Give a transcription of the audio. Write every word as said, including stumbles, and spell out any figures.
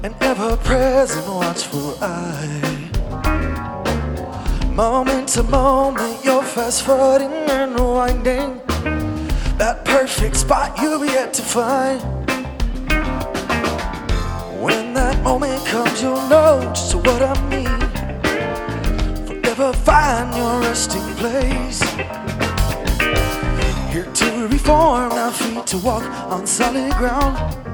an ever-present watchful eye. Moment to moment, you're fast-forwarding and rewinding that perfect spot you've yet to find. When that moment comes, you'll know just what I mean. Forever find your resting place. Here to reform, now free to walk on solid ground.